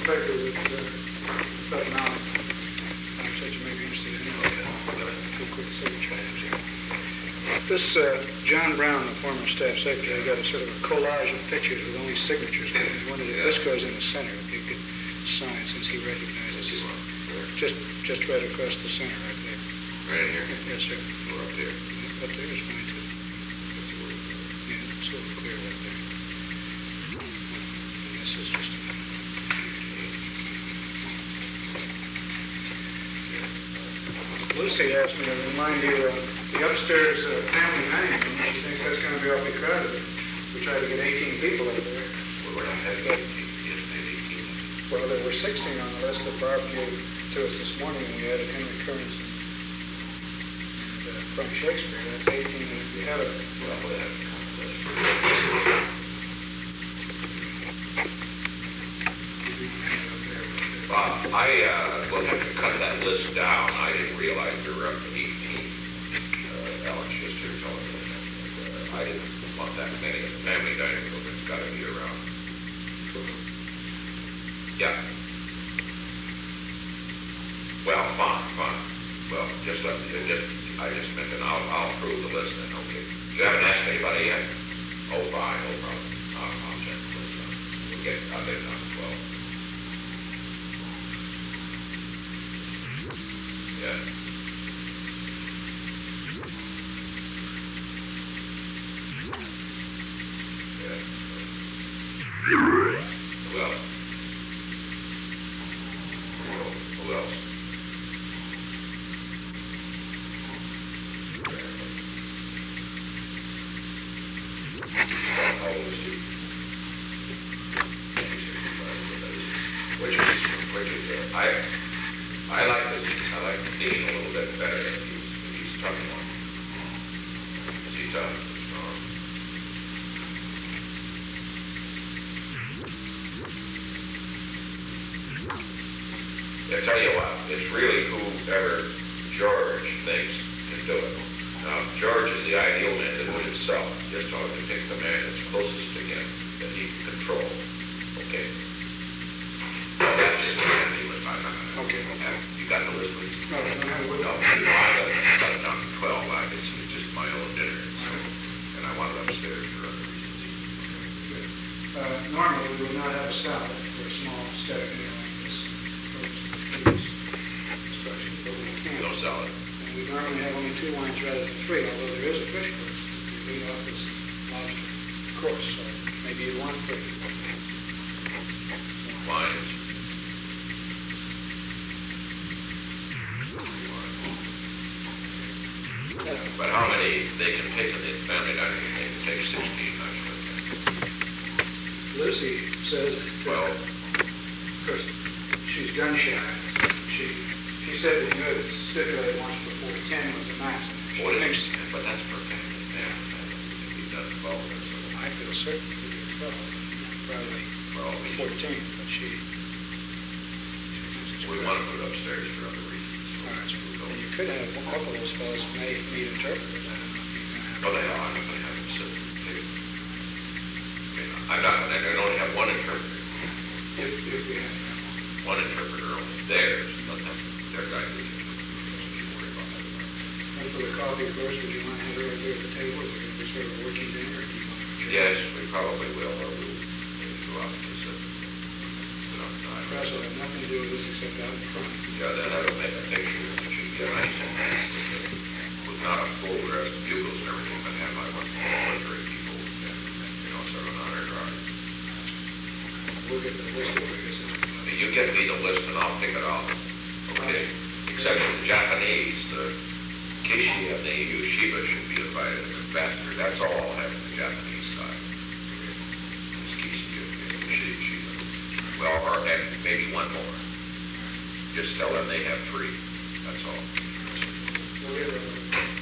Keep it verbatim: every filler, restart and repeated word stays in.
paper that, uh, that now, I said you may be interested in it. Two quick signature. This uh, John Brown, the former staff secretary, got a sort of a collage of pictures with only signatures. He wanted it, this goes in the center, if you could sign since he recognizes it. Just, just right across the center, right there. Right here? Yes, sir. Or up there? Up there is fine, too. Yeah, it's a little clear right there. And this is just... Lucy asked me to remind you uh, the upstairs uh, family dining room. She thinks that's going to be awfully crowded. We tried to get eighteen people up there. Well, we're not having eighteen. Yes, maybe eighteen. Well, there were sixteen on the list that Barb gave to us this morning, and we added Henry Kearns and uh, Frank Shakespeare. That's eighteen. And if you have a... Well, we'll have to come to this for Bob, I, uh, will have to cut that list down. I didn't realize we were up to eighteen. Uh, Alex just here telling me that. Uh, I didn't want that many in the family dining room. It's got to be around. Yeah. Well, fine, fine. Well, just let me, just, I just meant that I'll, I'll approve the list then, okay. You haven't asked anybody yet? Oh, fine, no problem. I'll, I'll check the list out. We'll get, I'll get it down to twelve. Yeah. Yeah. Who else? Who else? How old is she? Which is, which is, uh, I, I like this, I like the Dean a little bit better if he's, if he's tough one. Is he tough? Strong? I tell you what, it's really whoever George thinks can do it. Now, George is the ideal man to do it himself. Just ought to pick the man that's closest to him that he can control. Okay? Well, that's just what I'm doing. Okay. You got the list, please? No, no, no. No, no, I got it, got it down to twelve. I, it's, it's just my own dinner, so, and I want it upstairs for other reasons. Good. Uh, normally, we would not have a salad for a small staff meal like this. Especially, but we can't. No salad. And we normally have only two wines rather than three, although there is a fish course. The lead off is lobster course, so maybe you want three. Wines. But how many they can take in the family dining room? They can take sixteen, actually. Lucy says that, Well, of course, she's gun shy. She, she said that you had stipulated once before ten was the max. what is it? But that's for family. Yeah, if he does twelve or something. I feel certain it would be twelve, probably Well, we, fourteen, but she... we want to put it upstairs for other reasons. All right, So we'll go. and you could have a couple of those fellows may meet interpreters. I don't know if you're going to have... Oh, they are. I'm going to have them sit. They, I mean, I'm not going to, I can only have one interpreter. If, if we have that one. One interpreter only. Theirs. Let them, their guy do the interpreter. Don't you worry about that. And for the coffee, of course, would you want to have her right there at the table? Is it going to be sort of a working dinner? Or do you want to... Yes, we probably will, or we'll maybe go out and sit, sit outside. Press will have nothing to do with this except out in front. Yeah, then I will make a picture. It should be a nice one. With not a full dress of bugles and everything, but have like one or three people, and, you know, sort of an honor guard. We'll get the list of it. You get me the list and I'll pick it off. Okay. Except for the Japanese, the Kishi and the Yoshiba should be invited as ambassador. That's all I'll have on the Japanese side. It's Kishi and Yoshiba. Well, or and maybe one more. Just tell them they have three. That's all. We'll get rid of it.